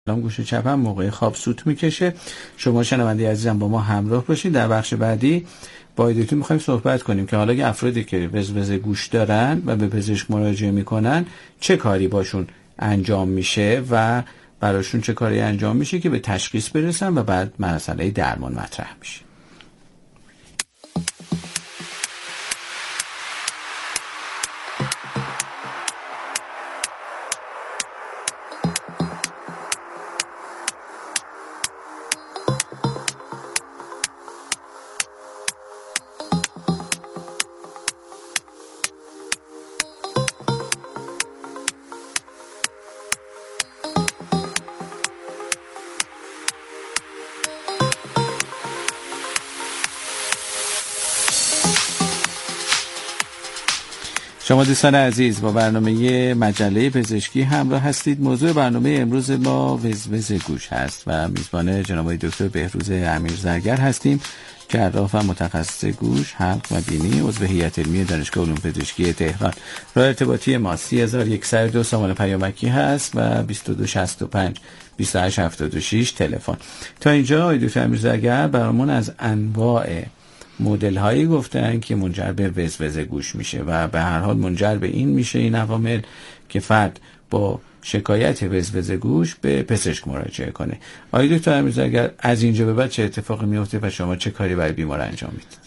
گوش چپم موقع خواب سوت میکشه. شما شنونده عزیزم با ما همراه باشید. در بخش بعدی با ایدوتون میخوایم صحبت کنیم که حالا افرادی که وزوزه گوش دارن و به پزشک مراجعه میکنن چه کاری باشون انجام میشه و براشون چه کاری انجام میشه که به تشخیص برسن و بعد مسئله درمان مطرح میشه. شما دوستان عزیز با برنامه مجله پزشکی همراه هستید. موضوع برنامه امروز ما وزوزه گوش هست و میزبان جناب دکتر بهروز امیرزرگر هستیم، جراح و متخصص گوش، حلق و بینی، عضو هیئت علمی دانشگاه علوم پزشکی تهران. راه ارتباطی ما 3102 سامان پیامکی هست و 2265 2876 تلفن. تا اینجا آقای دکتر امیرزرگر برامون از انواع مدل هایی گفتن که منجر به وزوزه گوش میشه و به هر حال منجر به این میشه این عوامل که فرد با شکایت وزوزه گوش به پزشک مراجعه کنه. آقای دکتر امیرزرگر از اینجا به بعد چه اتفاقی میفته و شما چه کاری برای بیمار انجام میدید؟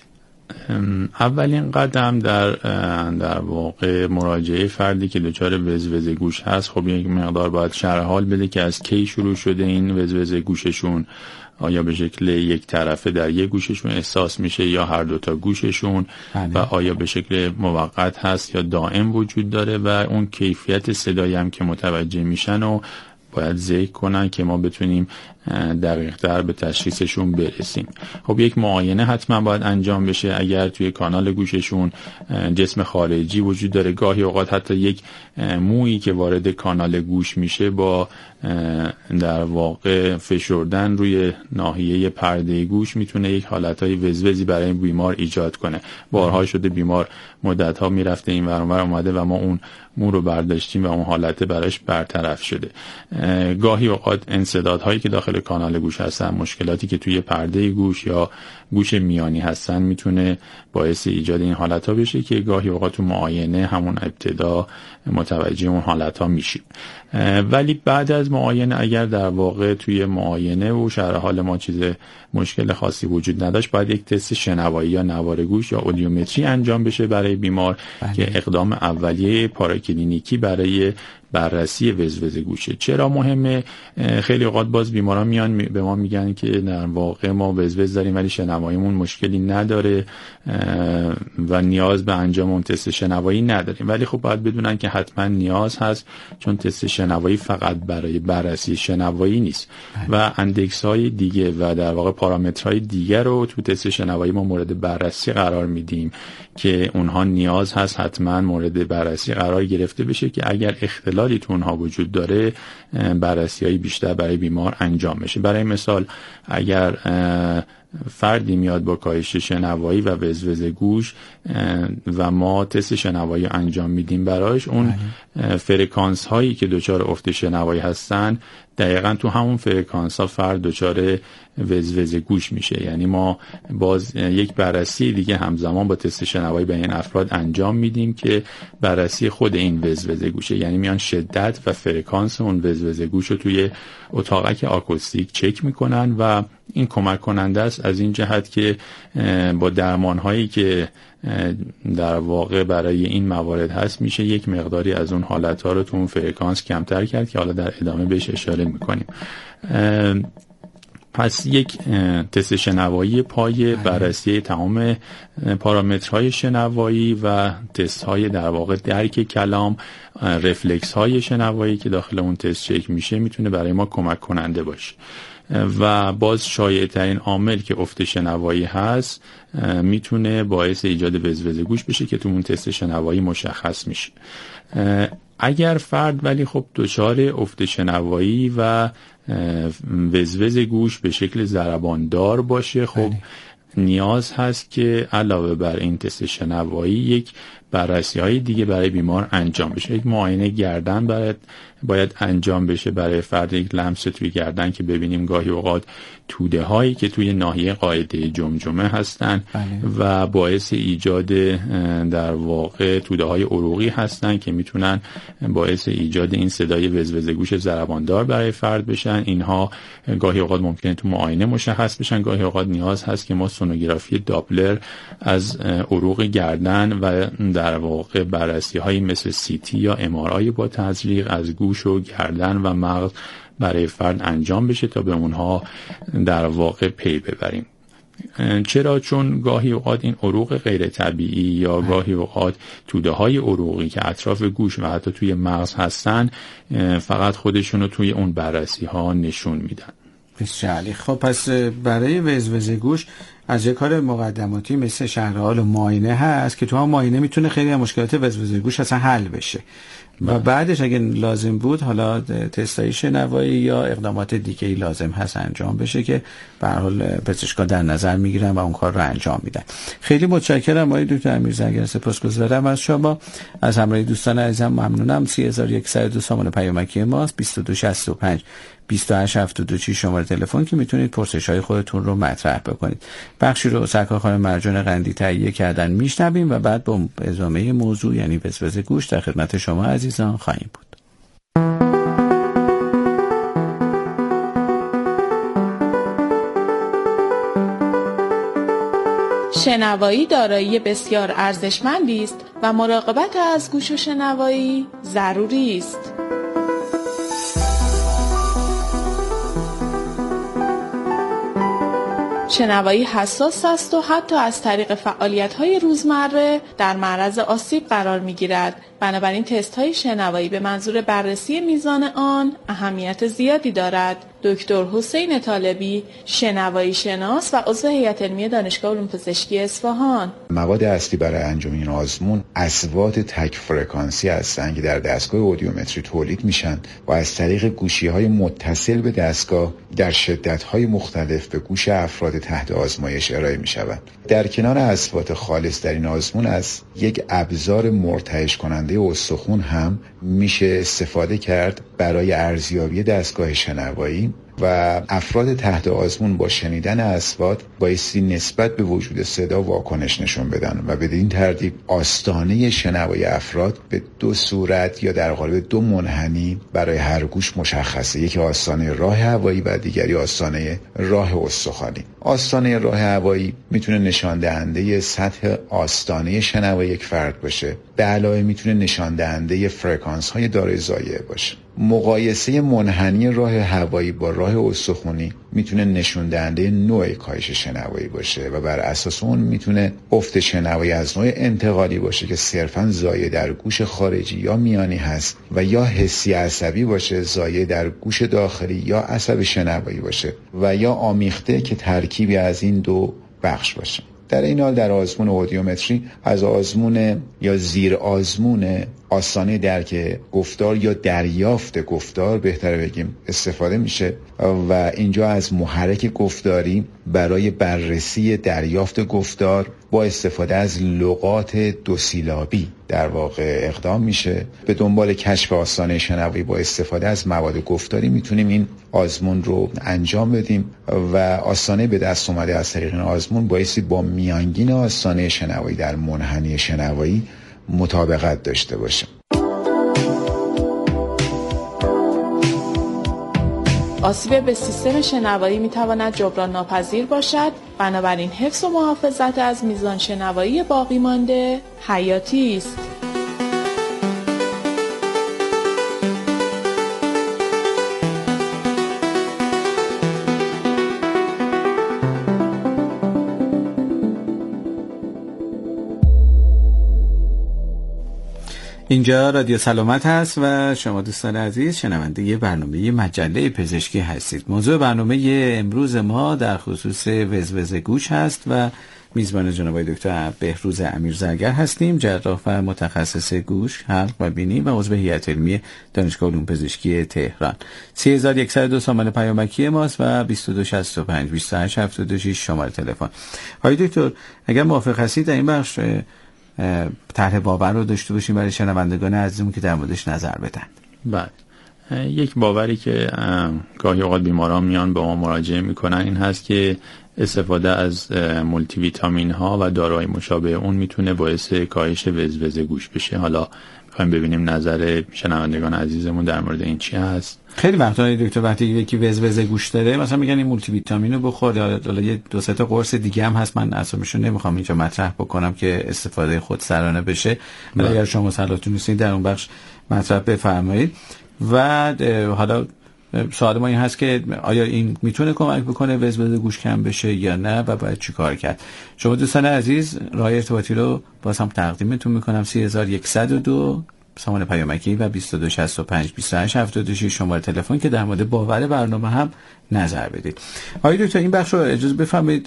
اولین قدم در واقع مراجعه فردی که دچار وزوزه گوش هست، خب یک مقدار باید شرح حال بده که از کی شروع شده این وزوزه گوششون، آیا به شکل یک طرفه در یک گوششون احساس میشه یا هر دوتا گوششون و آیا به شکل موقت هست یا دائم وجود داره و اون کیفیت صدایی هم که متوجه میشن و باید ذکر کنن که ما بتونیم دقیق تر به تشخیصشون برسیم. خب یک معاینه حتما باید انجام بشه. اگر توی کانال گوششون جسم خارجی وجود داره، گاهی اوقات حتی یک مویی که وارد کانال گوش میشه با در واقع فشردن روی ناحیه پرده گوش میتونه یک حالتهای وزوزی برای بیمار ایجاد کنه. بارها شده بیمار مدتها میرفته این ور اون ور اومده و ما اون مو رو برداشتیم و اون حالت براش برطرف شده. گاهی اوقات انسدادهایی که داخل کانال گوش هستن، مشکلاتی که توی پرده گوش یا گوش میانی هستن میتونه باعث ایجاد این حالتها بشه که گاهی اوقات تو معاینه همون ابتدا متوجه اون حالتها میشیم. ولی بعد از معاینه اگر در واقع توی معاینه و شرح حال ما چیز مشکل خاصی وجود نداشت، باید یک تست شنوایی یا نوار گوش یا اودیومتری انجام بشه برای بیمار که اقدام اولیه پاراکلینیکی برای بررسی وزوزه گوشه. چرا مهمه؟ خیلی اوقات باز بیماران میان به ما میگن که در واقع ما وزوز داریم ولی شنواییمون مشکلی نداره و نیاز به انجام اون تست شنوایی نداریم. ولی خب باید بدونن که حتما نیاز هست، چون تست شنوایی فقط برای بررسی شنوایی نیست و اندکس های دیگه و در واقع پارامترهای دیگه رو تو تست شنوایی ما مورد بررسی قرار میدیم که اونها نیاز هست حتما مورد بررسی قرار گرفته بشه که اگر اختلالی تو اونها وجود داره بررسی‌های بیشتر برای بیمار انجام بشه. برای مثال اگر فردی میاد با کاهش شنوایی و وزوزه گوش و ما تست شنوایی انجام میدیم براش، اون فرکانس هایی که دچار افت شنوایی هستن دقیقاً تو همون فرکانس ها فرد دچار وزوزه گوش میشه. یعنی ما باز یک بررسی دیگه همزمان با تست شنوایی به این افراد انجام میدیم که بررسی خود این وزوزه گوشه. یعنی میان شدت و فرکانس اون وزوزه گوش رو توی اتاقک آکوستیک چک میکنن و این کمک کننده است از این جهت که با درمان هایی که در واقع برای این موارد هست میشه یک مقداری از اون حالت ها رو تو اون فرکانس کمتر کرد که حالا در ادامه بهش اشاره میکنیم. پس یک تست شنوایی پای بررسی تمام پارامترهای شنوایی و تست های در واقع درک کلام، رفلکس های شنوایی که داخل اون تست چک میشه میتونه برای ما کمک کننده باشه. و باز شایع ترین عامل که افت شنوایی هست میتونه باعث ایجاد وزوزه گوش بشه که تو اون تست شنوایی مشخص میشه. اگر فرد ولی خب دچار افت شنوایی و وزوز گوش به شکل ضرباندار باشه، خب نیاز هست که علاوه بر این تست شنوایی یک بررسی‌های دیگه برای بیمار انجام بشه. یک معاینه گردن باید انجام بشه برای فرد، یک لمس توی گردن که ببینیم گاهی اوقات توده هایی که توی ناحیه قاعده جمجمه هستن و باعث ایجاد در واقع توده های عروقی هستن که میتونن باعث ایجاد این صدای وزوز گوش ضرباندار برای فرد بشن. اینها گاهی اوقات ممکنه تو معاینه مشخص بشن، گاهی اوقات نیاز هست که ما سونوگرافی داپلر از عروق گردن و در واقع بررسی هایی مثل CT یا MRI با تزریق از گوش و گردن و مغز برای فرد انجام بشه تا به اونها در واقع پی ببریم. چرا؟ چون گاهی اوقات این عروق غیر طبیعی یا گاهی اوقات توده های عروقی که اطراف گوش و حتی توی مغز هستن فقط خودشونو توی اون بررسی ها نشون میدن. بسیار خب، پس برای وزوز گوش از یک کار مقدماتی مثل شرحال و معاینه هست که تو هم معاینه میتونه خیلی از مشکلات وزوز گوش اصلا حل بشه و بعدش اگه لازم بود حالا تستای شنوایی یا اقدامات دیگه‌ای لازم هست انجام بشه که به هر حال پزشکان در نظر میگیرن و اون کار رو انجام میدن. خیلی متشکرم آقای دکتر امیرزرگر، سپاسگزارم از شما. از همراهی دوستان عزیزم ممنونم. 3102 سامان پیامکی ماست، 2265 2872 شماره تلفن که میتونید پرسش‌های خودتون رو مطرح بکنید. بخشی رو سرکار خانم مرجان قندی تهیه کردن میشنویم و بعد با ادامه موضوع یعنی وزوز گوش در خدمت شما عزیزان خواهیم بود. شنوایی دارایی بسیار ارزشمندی است و مراقبت از گوش و شنوایی ضروری است. شنوایی حساس است و حتی از طریق فعالیت‌های روزمره در معرض آسیب قرار می‌گیرد. بنابراین تست‌های شنوایی به منظور بررسی میزان آن اهمیت زیادی دارد. دکتر حسین طالبی، شنوایی شناس و عضو هیئت علمی دانشگاه علوم پزشکی اصفهان. مواد اصلی برای انجام این آزمون اصوات تک فرکانسی هستند که در دستگاه اودیومتری تولید میشن و از طریق گوشی‌های متصل به دستگاه در شدت‌های مختلف به گوش افراد تحت آزمایش ارائه می‌شوند. در کنار اصوات خالص در این آزمون از یک ابزار مرتعش کننده استخوان هم میشه استفاده کرد برای ارزیابی دستگاه شنوایی و افراد تحت آزمون با شنیدن اصوات بایستی نسبت به وجود صدا واکنش نشون بدن و بدین ترتیب آستانه شنوایی افراد به دو صورت یا در قالب دو منحنی برای هر گوش مشخصه، یکی آستانه راه هوایی و دیگری آستانه راه استخوانی. آستانه راه هوایی میتونه نشان دهنده سطح آستانه شنوایی یک فرد باشه، به علاوه میتونه نشان دهنده فرکانس های دارای زایعه باشه. مقایسه منحنی راه هوایی با راه استخوانی میتونه نشون دهنده نوع کاهش شنوایی باشه و بر اساس اون میتونه افت شنوایی از نوع انتقالی باشه که صرفاً زایعه در گوش خارجی یا میانی هست و یا حسی عصبی باشه، زایعه در گوش داخلی یا عصب شنوایی باشه و یا آمیخته که ترکیبی از این دو بخش باشه. در این حال در آزمون اودیومتری از آزمون یا زیر آزمون آستانه درک گفتار یا دریافت گفتار بهتره بگیم استفاده میشه و اینجا از محرک گفتاری برای بررسی دریافت گفتار با استفاده از لغات دو سیلابی در واقع اقدام میشه. به دنبال کشف آستانه شنوایی با استفاده از مواد گفتاری میتونیم این آزمون رو انجام بدیم و آستانه به دست اومده از طریق این آزمون بایستی با میانگین آستانه شنوایی در منحنی شنوایی مطابقت داشته باشه. آسیب به سیستم شنوایی میتواند جبران ناپذیر باشد، بنابراین حفظ و محافظت از میزان شنوایی باقی مانده حیاتی است. اینجا رادیو سلامت هست و شما دوستان عزیز شنونده برنامه مجله پزشکی هستید. موضوع برنامه امروز ما در خصوص وزوز گوش هست و میزبان جناب دکتر بهروز امیرزرگر هستیم، جراح و متخصص گوش، حلق و بینی و عضو هیئت علمی دانشگاه علوم پزشکی تهران. 3102 سامان پیامکی ماست و 2265 2872 شماره تلفن. آقای دکتر اگر موافق هستید در این بخش طرح باور رو داشته باشیم برای شنوندگان عزیزمون که در موردش نظر بدن. بله، یک باوری که گاهی اوقات بیماران میان به ما مراجعه میکنن این هست که استفاده از مولتی ویتامین ها و داروهای مشابه اون میتونه باعث کاهش وزوز گوش بشه. حالا میخوایم ببینیم نظر شنوندگان عزیزمون در مورد این چی هست. خیلی وقتا دکتر وقتی یکی وزوز گوش داره مثلا میگن این مولتی ویتامین رو بخور، یا حالا یه 2-3 تا قرص دیگه هم هست، من اسمشون نمیخوام اینجا مطرح بکنم که استفاده خودسرانه بشه، ولی اگر شما صلاحتون نیستین در اون بخش مطرح بفرمایید. و حالا سوال ما این هست که آیا این میتونه کمک بکنه وزوز گوش کم بشه یا نه و باید چی کار کرد؟ شما دوستان عزیز راه ارتباطی رو باز هم تقدیمتون میکنم 3102 سامان پیامکی و 2265-2876 شماره تلفن که در مورد باور برنامه هم نظر بدید. آقای دکتر این بخش رو اجازه بفرمایید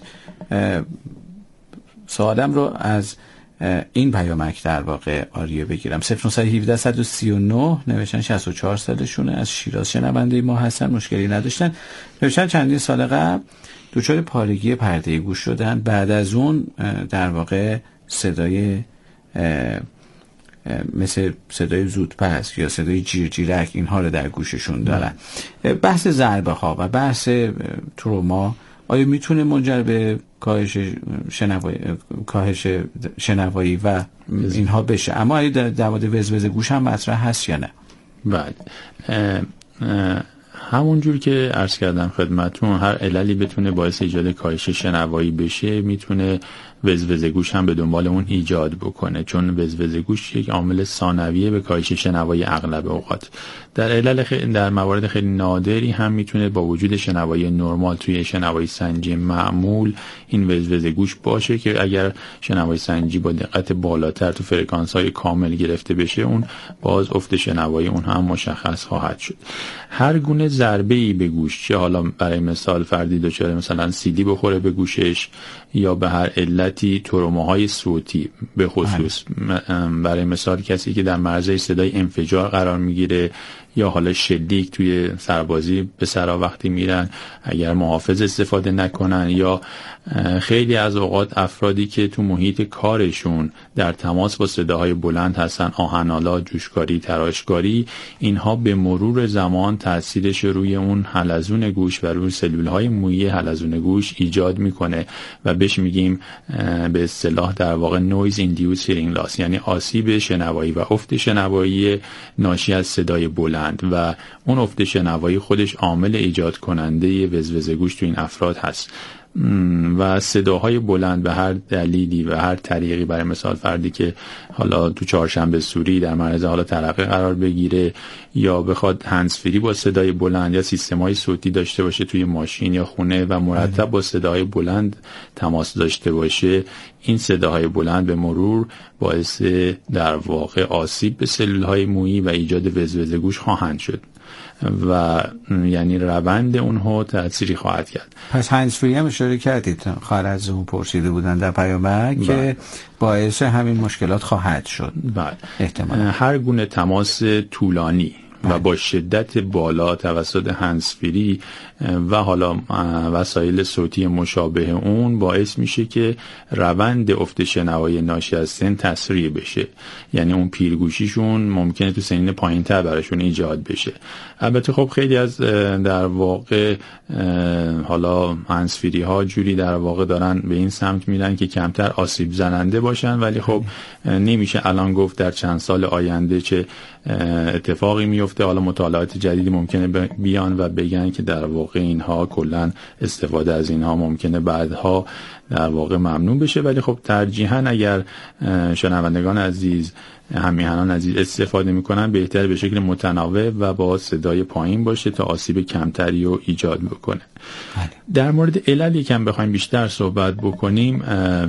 سوالم رو از این پیامک در واقع آریه بگیرم. 0917-139 نوشتن 64 سالشونه، از شیراز شنونده ما هستن، مشکلی نداشتن. نوشتن چندین سال قبل دچار پارگی پرده گوش شدن، بعد از اون در واقع صدای مثل صدای زودپس یا صدای جیرجیرک اینها رو در گوششون دارن. بحث ضربه ها و بحث تروما آیا میتونه منجر به کاهش شنوایی و اینها بشه؟ اما آیا در مورد وزوز گوش هم مطرح هست یا نه؟ بعد همونجور که عرض کردم خدمتون، هر عللی بتونه باعث ایجاد کاهش شنوایی بشه میتونه وزوز گوش هم به دنبال اون ایجاد بکنه، چون وزوز گوش یک عامل ثانویه به کاهش شنوایی اغلب اوقات. در موارد خیلی نادری هم میتونه با وجود شنوایی نرمال توی شنوایی سنجی معمول این وزوز گوش باشه که اگر شنوایی سنجی با دقت بالاتر تو فرکانس‌های کامل گرفته بشه اون باز افت شنوایی اون هم مشخص خواهد شد. هر گونه ضربه‌ای به گوش، چه حالا برای مثال فردی دچار مثلا سیدی بخوره به گوشش یا به هر علتی تروماهای صوتی، به خصوص برای مثال کسی که در معرض صدای انفجار قرار میگیره یا حالا شلیک توی سربازی به سرا وقتی میرن اگر محافظ استفاده نکنن، یا خیلی از اوقات افرادی که تو محیط کارشون در تماس با صداهای بلند هستن، آهن‌آلا، جوشکاری، تراشکاری، اینها به مرور زمان تاثیرش روی اون حلزون گوش و روی سلولهای مویی حلزون گوش ایجاد میکنه و بهش میگیم به اصطلاح در واقع noise induced hearing loss، یعنی آسیب شنوایی و افت شنوایی ناشی از صدای بلند، و اون افت شنوایی خودش عامل ایجاد کننده وزوز گوش تو این افراد هست. و صداهای بلند به هر دلیلی و هر طریقی، برای مثال فردی که حالا تو چهارشنبه سوری در معرض حالا ترقه قرار بگیره یا بخواد هندزفری با صدای بلند یا سیستم‌های صوتی داشته باشه توی ماشین یا خونه و مرتب با صداهای بلند تماس داشته باشه، این صداهای بلند به مرور باعث در واقع آسیب به سلولهای مویی و ایجاد وزوز گوش خواهند شد و یعنی روند اونها تأثیری خواهد کرد. پس هندزفری هم اشاره کردید، خواهر از اون پرسیده بودن در پیامک که باعث همین مشکلات خواهد شد. احتمالاً هر گونه تماس طولانی و با شدت بالا توسط هندزفری و حالا وسایل صوتی مشابه اون باعث میشه که روند افت شنوایی ناشی از سن تسریع بشه، یعنی اون پیرگوشیشون ممکنه تو سنین پایین‌تر براشون ایجاد بشه. البته خب خیلی از در واقع حالا هندزفری ها جوری در واقع دارن به این سمت میرن که کمتر آسیب زننده باشن، ولی خب نمیشه الان گفت در چند سال آینده چه اتفاقی میفته. حالا مطالعات جدیدی ممکنه بیان و بگن که در واقع اینها کلا استفاده از اینها ممکنه بعدها در واقع ممنوع بشه، ولی خب ترجیحاً اگر شنوندگان عزیز، همیهنان عزیز استفاده میکنن بهتر به شکل متناوب و با صدای پایین باشه تا آسیب کمتری رو ایجاد بکنه. در مورد علل یکم بخوایم بیشتر صحبت بکنیم،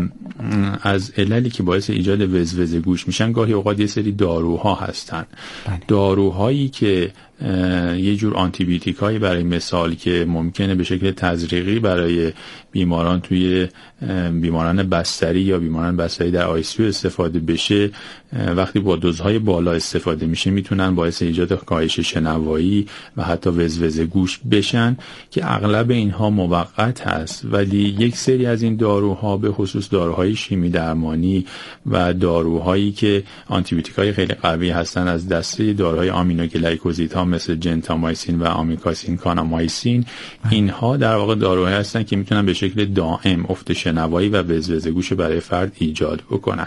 از عللی که باعث ایجاد وزوز گوش میشن گاهی اوقات یه سری داروها هستن. داروهایی که یه جور آنتیبیوتیکایی برای مثال که ممکنه به شکل تزریقی برای بیماران توی بیماران بستری یا بیماران بستری در آیسیو استفاده بشه، وقتی با دوزهای بالا استفاده میشه میتونن باعث ایجاد کاهش شنوایی و حتی وزوزه گوش بشن که اغلب اینها موقت هست. ولی یک سری از این داروها به خصوص داروهای شیمی درمانی و داروهایی که آنتیبیوتیکای خیلی قوی هستن از دسته داروهای آمینوگلیکوزیدها مثل جنتامایسین و آمیکاسین کانامایسین، اینها در واقع داروهایی هستن که میتونن به شکل دائم افت شنوایی و وزوزه گوش برای فرد ایجاد بکنن.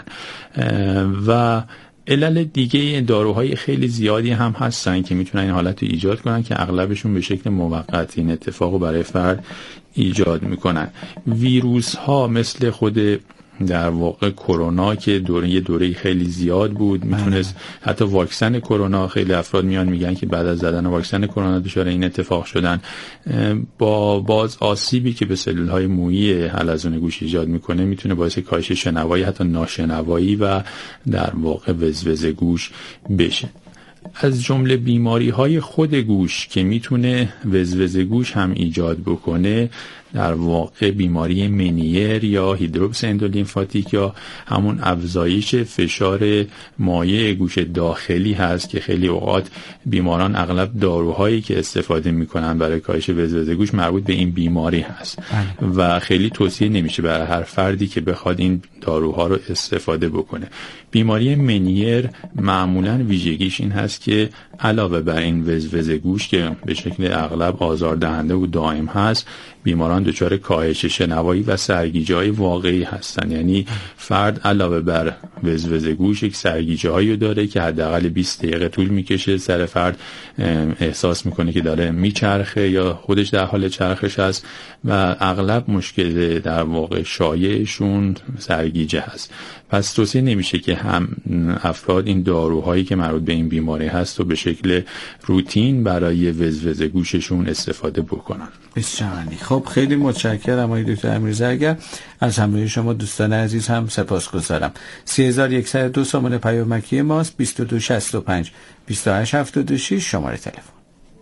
و علل دیگه داروهای خیلی زیادی هم هستن که میتونن این حالت رو ایجاد کنن که اغلبشون به شکل موقت این اتفاق رو برای فرد ایجاد میکنن. ویروس ها مثل خود در واقع کرونا که یه دوره خیلی زیاد بود، میتونست حتی واکسن کرونا، خیلی افراد میان میگن که بعد از زدن واکسن کرونا دچار این اتفاق شدن، با باز آسیبی که به سلول‌های مویی حلزون گوش ایجاد میکنه میتونه باعث کاهش شنوایی حتی ناشنوایی و در واقع وزوزه گوش بشه. از جمله بیماری‌های خود گوش که میتونه وزوزه گوش هم ایجاد بکنه در واقع بیماری منیر یا هیدروپس اندولیمفاتیک یا همون افزایش فشار مایع گوش داخلی هست که خیلی اوقات بیماران اغلب داروهایی که استفاده میکنن برای کاهش وزوزه گوش مربوط به این بیماری هست و خیلی توصیه نمیشه برای هر فردی که بخواد این داروها رو استفاده بکنه. بیماری منیر معمولا ویژگیش این هست که علاوه بر این وزوزه گوش که به شکل اغلب آزاردهنده و دائم هست، بیماران دچار کاهش شنوایی و سرگیجه‌های واقعی هستن. یعنی فرد علاوه بر وزوزه گوش یک سرگیجه‌هایی داره که حداقل 20 دقیقه طول میکشه، سر فرد احساس میکنه که داره میچرخه یا خودش در حال چرخش است و اغلب مشکل در واقع شایعشون سرگیجه هست. پس توصیه نمیشه که هم افراد این داروهایی که مربوط به این بیماری هست و به شکل روتین برای وزوزه گوششون استفاده بکنن. بسیار عالی. خب خیلی متشکرم آقای دکتر امیرزرگر. از همراهی شما دوستان عزیز هم سپاسگزارم. 3102 سامانه پیامکی ماست، 2265 2876 شماره تلفن.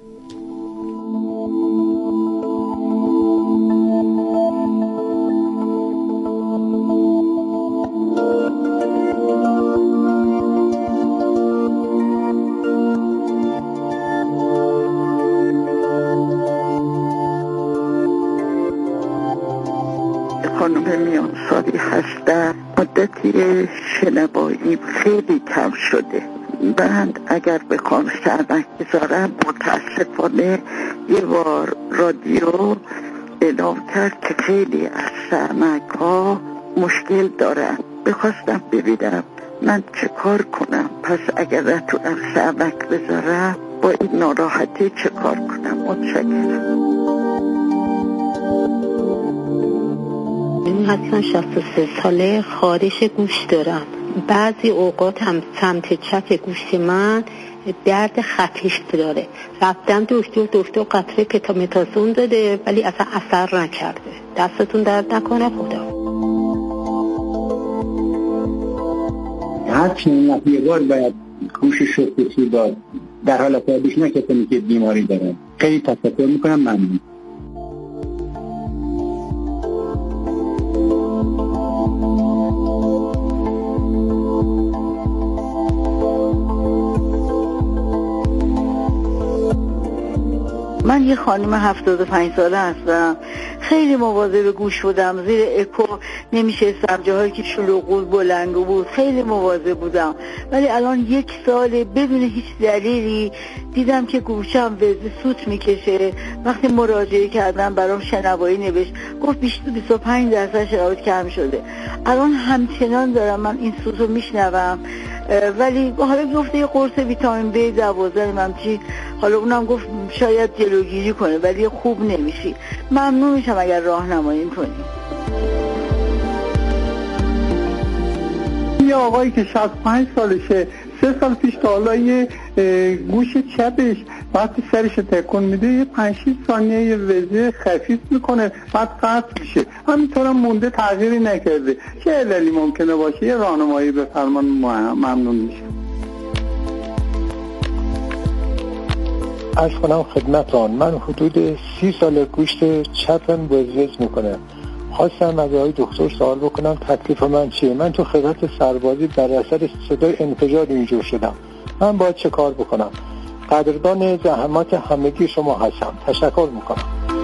خانم میانساری هستم. مدتی شنوایی خیلی کم شده. من اگر بخوام سرمک بذارم متاسفانه یه بار رادیو اعلام کرد که خیلی از سرمک ها مشکل دارن. بخواستم ببینم من چه کار کنم. پس اگر نتونم سرمک بذارم با این ناراحتی چه کار کنم؟ متشکرم. من هستم 63 ساله، خارش گوش دارم. بعضی اوقات هم سمت چپ گوش من درد خفیف داره. رفتم دکتر قطره پتامتازون داده ولی اصلا اثر نکرده. دستتون درد نکنه خدا. هر چند یه بار باید گوش شستشو داد در حال خودش نکتونی که بیماری دارم. خیلی تشکر میکنم. ممنون. من یه خانم 75 ساله هستم. خیلی مواظب گوش بودم. زیر اکو نمیشستم، جاهایی که شلوغ بود بلنگو بود خیلی مواظب بودم. ولی الان 1 ساله بدون هیچ دلیلی دیدم که گوشم وزه سوت میکشه. وقتی مراجعه کردم برام شنوایی نوشت، گفت 25% شنواییت کم شده. الان همچنان دارم من این سوت رو میشنوم. ولی حالا گفته یه قرص ویتامین B12 ممچی، حالا اونم گفت شاید جلوگیری کنه ولی خوب نمیشی. ممنون میشم اگر راهنمایی کنی. یه آقایی که 65 سالشه، 3 سال پیش تا حالا یه گوش چپش وقتی سرش تکون میده یه 5-6 ثانیه یه وزه خفیف میکنه بعد قطع میشه. همینطورم مونده، تغییری نکرده. چه عللی ممکنه باشه؟ یه راهنمایی بفرمان. ممنون میشم. عرض کنم خدمتان، من حدود 30 سال گوشت چپم وزوز میکنه. خواستم از آقای دکتر سوال بکنم تکلیف من چیه؟ من تو خدمت سربازی بر اثر صدای انفجار اینجور شدم. من باید چه کار بکنم؟ قدردان زحمات همگی شما هستم. تشکر میکنم.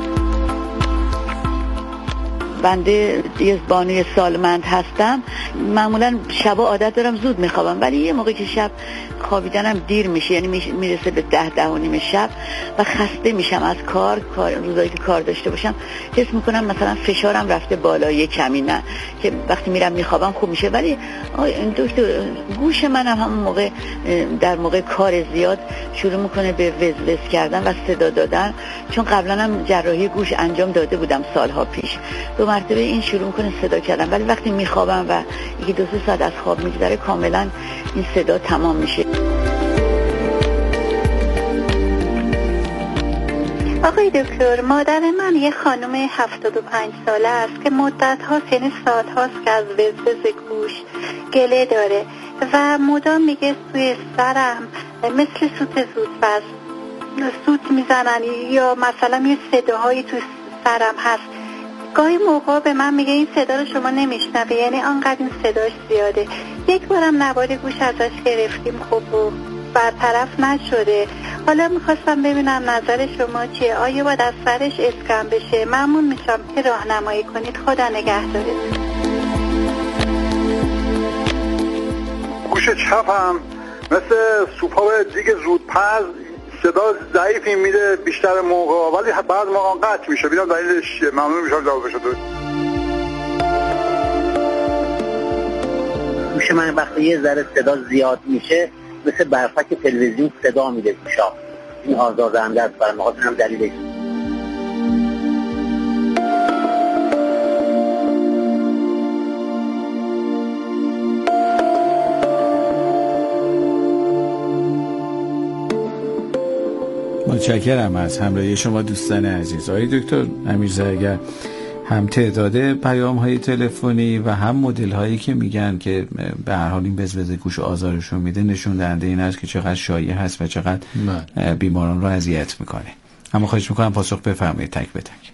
بنده یه بانوی سالمند هستم. معمولا شبا عادت دارم زود میخوابم، ولی یه موقع که شب خوابیدنم دیر میشه، یعنی میرسه به 10-10:30 شب و خسته میشم از کار روزایی که کار داشته باشم. حس میکنم مثلا فشارم رفته بالا یه کمی، نه که وقتی میرم میخوابم خوب میشه. ولی دکتر گوش منم همون موقع در موقع کار زیاد شروع میکنه به وزوز کردن و صدا دادن، چون قبلا هم جراحی گوش انجام داده بودم سالها پیش. 2 مرتبه این شروع میکنه صدا کردن، ولی وقتی میخوابم و 1-2 ساعت از خواب میگذره کاملا این صدا تمام میشه. آقای دکتر، مادر من یه خانم 75 ساله است که مدت هاست، یعنی ساعت هاست که از وزوز گوش گله داره و مدام میگه توی سرم مثل سوت زودپز سوت میزنن یا مثلا یه صداهایی توی سرم هست. گاهی موقع به من میگه این صدا رو شما نمیشنوه، یعنی آنقدر این صداش زیاده. یک بارم نوار گوش ازش گرفتیم، خب برطرف نشده. حالا میخواستم ببینم نظر شما چیه؟ آیا باید از سرش اسکن بشه؟ ممنون میشم که راهنمایی کنید. خدا نگهدارت. گوش چپم مثل سوپاپ دیگه زودپز صدا ضعیفی میده بیشتر موقع، ولی بعض موقع قطع میشه. ببینم دلیلش چیه. ممنون میشم جوابش بدید. گوش من وقتی یه ذره صدا زیاد میشه مثل برفک تلویزیون صدا میده گوشا. این آزاردهنده است، برای ما هم دلیلش. متشکرم از همراهی شما دوستان عزیز. آقای دکتر امیرزرگر، هم تعداد پیام های تلفنی و هم مدل هایی که میگن که به هر حال این وزوز گوش آزارشون میده نشون دهنده این است که چقدر شایع هست و چقدر بیماران رو اذیت میکنه. اما خواهش میکنم پاسخ بفرمایید تک به تک.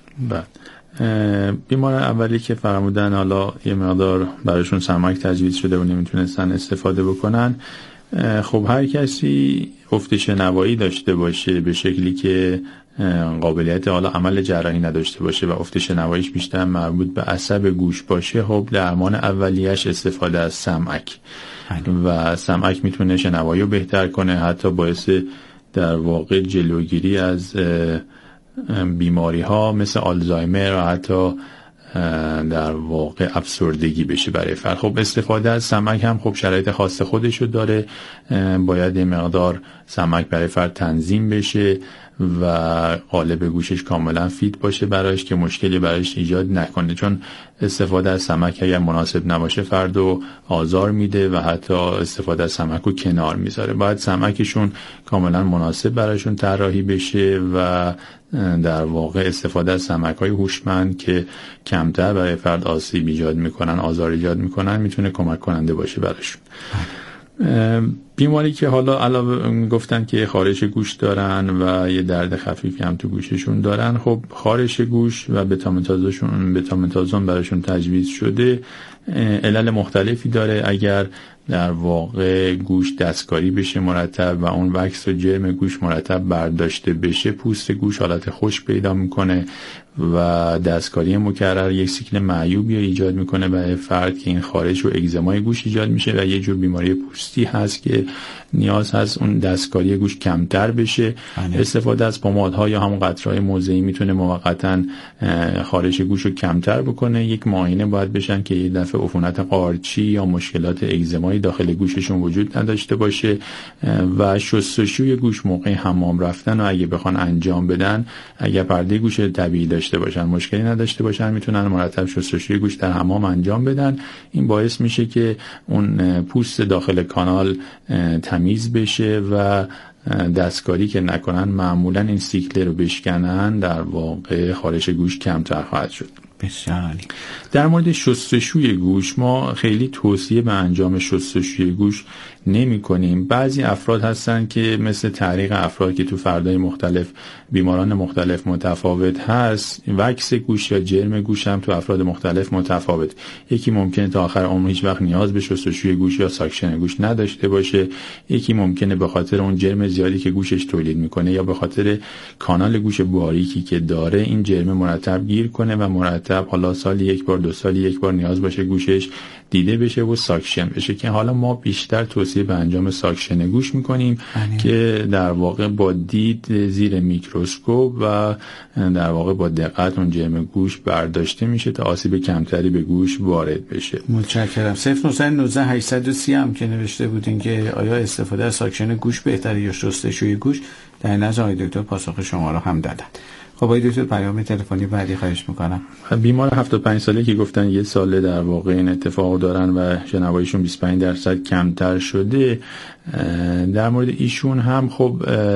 بیماران اولی که فرمودن حالا یه مقدار براشون سمک تجویز شده و نمیتونستن استفاده بکنن، خب هر کسی افت شنوایی داشته باشه به شکلی که قابلیت حالا عمل جراحی نداشته باشه و افت شنواییش بیشتر مربوط به عصب گوش باشه، خب درمان اولیش استفاده از سمک و سمک میتونه شنوایی رو بهتر کنه، حتی باعث در واقع جلوگیری از بیماری ها مثل آلزایمر و حتی در واقع افسردگی بشه برای فرد. خب استفاده از سمک هم خب شرایط خاص خودشو داره، باید یه مقدار سمک برای فرد تنظیم بشه و قالب گوشش کاملا فیت باشه براش که مشکلی براش ایجاد نکنه، چون استفاده از سمک اگر مناسب نباشه فرد رو آزار میده و حتی استفاده از سمک رو کنار میذاره. باید سمکشون کاملا مناسب براشون طراحی بشه و در واقع استفاده از سمک‌های هوشمند که کمتر برای فرد آسیب ایجاد میکنن، آزار ایجاد میکنن، میتونه کمک کننده باشه براشون. بیماری که حالا علاوه گفتن که خارش گوش دارن و یه درد خفیفی هم تو گوششون دارن، خب خارش گوش و بتامتازون براشون تجویز شده. علل مختلفی داره. اگر در واقع گوش دستکاری بشه مرتب و اون وکس و جرم گوش مرتب برداشته بشه، پوست گوش حالت خشک پیدا میکنه و دستکاری مکرر یک سیکل معیوبی ایجاد میکنه برای فرد که این خارش و اگزمای گوش ایجاد میشه و یه جور بیماری پوستی هست که نیاز هست اون دستکاری گوش کمتر بشه. استفاده از پمادها یا همون قطره‌های موضعی میتونه موقتاً خارش گوش رو کمتر بکنه. یک معاینه باید بشن که یه دفعه عفونت قارچی یا مشکلات اگزمایی داخل گوششون وجود نداشته باشه و شستشوی گوش موقع حمام رفتن و اگه بخوان انجام بدن، اگه پرده گوش طبیعی داشته باشن، مشکلی نداشته باشن، میتونن مرتب شستشوی گوش در حمام انجام بدن. این باعث میشه که اون پوست داخل کانال تمیز بشه و دستکاری که نکنن معمولا این سیکل رو بشکنن، در واقع خارش گوش کمتر خواهد شد. بسیار. در مورد شستشوی گوش ما خیلی توصیه به انجام شستشوی گوش نمی کنیم. بعضی افراد هستن که مثل تعریق افراد که تو فردای مختلف بیماران مختلف متفاوت هست، وکس گوش یا جرم گوش هم تو افراد مختلف متفاوت. یکی ممکنه تا آخر عمر هیچ وقت نیاز به شستشوی گوش یا ساکشن گوش نداشته باشه، یکی ممکنه به خاطر اون جرم زیادی که گوشش تولید میکنه یا به خاطر کانال گوش باریکی که داره این جرم مرتب گیر کنه و مرتب حالا سالی یک بار 2 سالی یک بار نیاز باشه گوشش دیده بشه و ساکشن بشه، که حالا ما بیشتر توصیه به انجام ساکشن گوش میکنیم که در واقع با دید زیر میکروسکوپ و در واقع با دقت اون جرم گوش برداشته میشه تا آسیب کمتری به گوش وارد بشه. متشکرم. 0919 830 هم که نوشته بودین که آیا استفاده از ساکشن گوش بهتره یا شستشوی گوش، در نظر آقای دکتر پاسخ شما رو هم دادن. خب آقای دکتر پیام تلفنی بعدی خواهش میکنم. بیمار 75 ساله که گفتن 1 ساله در واقع این اتفاق دارن و شنواییشون 25% کمتر شده، در مورد ایشون هم خب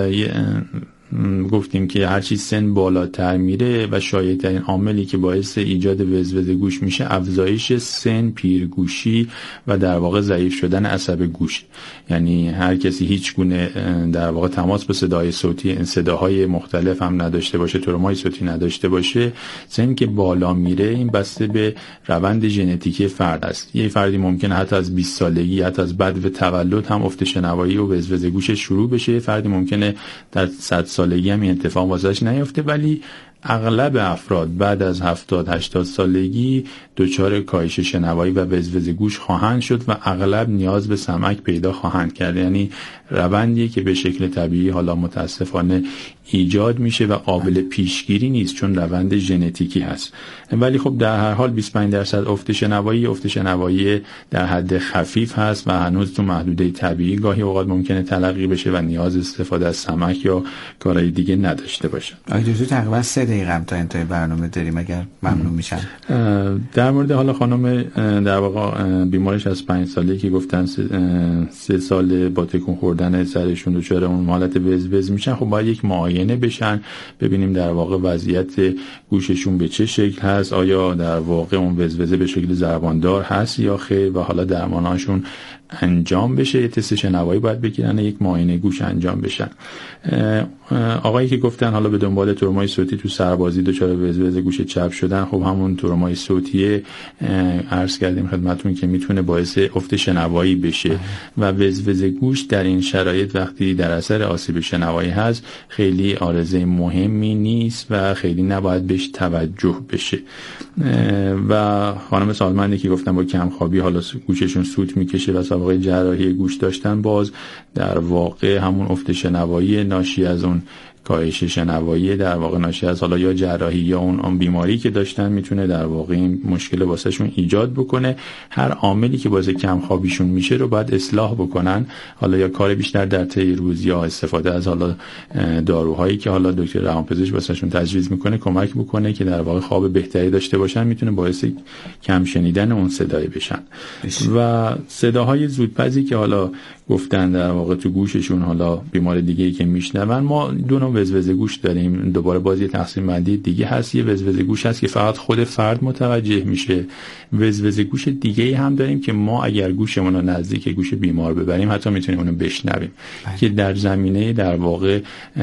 گفتیم که هرچی سن بالاتر میره و شایع‌ترین عاملی که باعث ایجاد وزوز گوش میشه افزایش سن، پیرگوشی و در واقع ضعیف شدن عصب گوش. یعنی هر کسی هیچ گونه در واقع تماس با صدای صوتی، صداهای مختلف هم نداشته باشه، ترومای صوتی نداشته باشه، سن که بالا میره این بسته به روند ژنتیکی فرد است. یه فردی ممکنه حتی از 20 سالگی، حتی از بعد تولد هم افت شنوایی و وزوز گوش شروع بشه. فردی ممکنه در 100 سالگی هم این اتفاق واسش نیفته، ولی اغلب افراد بعد از 70-80 سالگی دچار کاهش شنوایی و وزوز گوش خواهند شد و اغلب نیاز به سمعک پیدا خواهند کرد. یعنی روندی که به شکل طبیعی حالا متاسفانه ایجاد میشه و قابل پیشگیری نیست چون روند ژنتیکی هست. ولی خب در هر حال 25% افت شنوایی در حد خفیف هست و هنوز تو محدوده طبیعی گاهی اوقات ممکنه تلقی بشه و نیاز استفاده از سمعک یا کارهای دیگه نداشته باشه. آقای دکتر تقریبا 3 دقیقه تا انتهای برنامه داریم، اگر ممنون میشن. در مورد حالا خانم در واقع بیمارش از 5 سالگی که گفتن 3 سال با تکون خوردن سرشون دچار اون حالت وزوز میشن، خب باید یک معاینه بشن ببینیم در واقع وضعیت گوششون به چه شکل هست، آیا در واقع اون وزوزه به شکل ضرباندار هست یا خیر و حالا درماناشون انجام بشه. یه تست شنوایی باید بگیرن، یک معاینه گوش انجام بشن. آقایی که گفتن حالا به دنبال ترومای صوتی تو سربازی دچار وزوز گوش چپ شدن، خب همون ترومای صوتی عرض کردیم خدمتتون که میتونه باعث افت شنوایی بشه و وزوز گوش در این شرایط وقتی در اثر آسیب شنوایی هست خیلی عارضه مهمی نیست و خیلی نباید بهش توجه بشه. و خانم سالمندی که گفتن با کمخوابی حالا گوششون سوت میکشه و سابقه جراحی گوش داشتن، باز در واقع همون افت شنوایی ناشی از اون کاهش شنوایی در واقع ناشی از حالا یا جراحی یا اون بیماری که داشتن میتونه در واقع این مشکل واسهشون ایجاد بکنه. هر عاملی که باعث کم خوابیشون میشه رو باید اصلاح بکنن، حالا یا کار بیشتر در طی روز یا استفاده از حالا داروهایی که حالا دکتر روانپزشک واسهشون تجویز میکنه کمک بکنه که در واقع خواب بهتری داشته باشن، میتونه باعث کم شنیدن اون صدای بشن. و صداهای زودپزی که حالا گفتن در واقع تو گوششون حالا بیمار دیگه‌ای که میشنون، ما دو نوع وزوز گوش داریم. دوباره باز یه تقسیم بندی دیگه هست. یه وزوز گوش هست که فقط خود فرد متوجه میشه. وزوز گوش دیگه‌ای هم داریم که ما اگر گوشمون رو نزدیک گوش بیمار ببریم حتی میتونیم اونو بشنویم، که در زمینه در واقع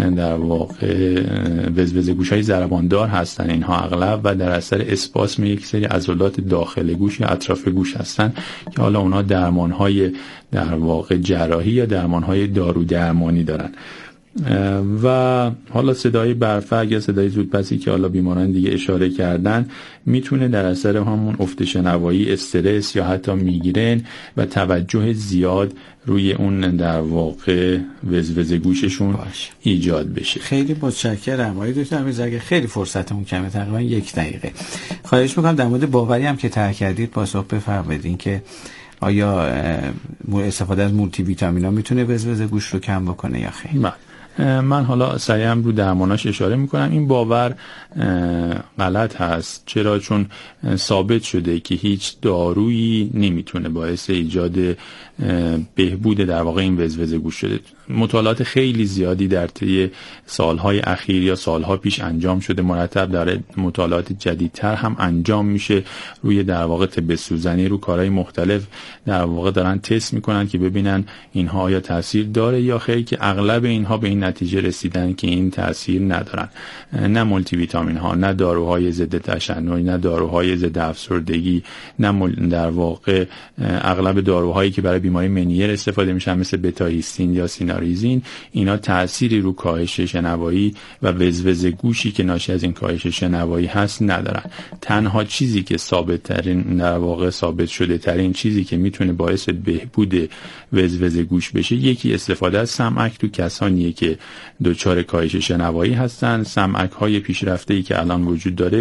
وزوز گوش‌های ضرباندار هستن اینها اغلب و در اثر اسپاسم یک سری عضلات داخل گوش یا اطراف گوش هستن که حالا اونها درمان‌های در واقع جراحی یا درمان‌های دارو درمانی دارن. و حالا صدای برفک یا صدای زودپسی که حالا بیماران دیگه اشاره کردن میتونه در اثر همون افت شنوایی، استرس یا حتی میگرن و توجه زیاد روی اون در واقع وزوز گوششون ایجاد بشه. خیلی متشکرم آقای دکتر امیرزرگر، خیلی فرصتمون کمه، تقریبا 1 دقیقه. خواهش میکنم در مورد باوری هم که طرح کردید پاسخ بفرمایید که آیا استفاده از مولتی ویتامینا میتونه وزوز گوش رو کم بکنه یا خیر؟ من حالا سعیم رو درماناش اشاره میکنم. این باور غلط هست. چرا؟ چون ثابت شده که هیچ دارویی نمیتونه باعث ایجاد بهبود در واقع این وزوز گوش مطالعات خیلی زیادی در طی سالهای اخیر یا سالها پیش انجام شده، مرتب در مطالعات جدیدتر هم انجام میشه روی در واقع طب سوزنی، رو کارهای مختلف در واقع دارن تست میکنن که ببینن اینها آیا تاثیر داره یا خیر، که اغلب اینها به این نتیجه رسیدن که این تاثیر ندارن. نه مولتی ویتامین ها، نه داروهای ضد تشنج، نه داروهای ضد افسردگی، نه در واقع اغلب داروهایی که برای بیماری منیر استفاده میشن مثل بتا هیستین یا سیناریزین، اینا تأثیری رو کاهش شنوایی و وزوز گوشی که ناشی از این کاهش شنوایی هست ندارن. تنها چیزی که ثابت شده ترین چیزی که میتونه باعث بهبود وزوز گوش بشه، یکی استفاده از سمعک تو کسانیه که دچار کاهش شنوایی هستن. سمعک های پیشرفته‌ای که الان وجود داره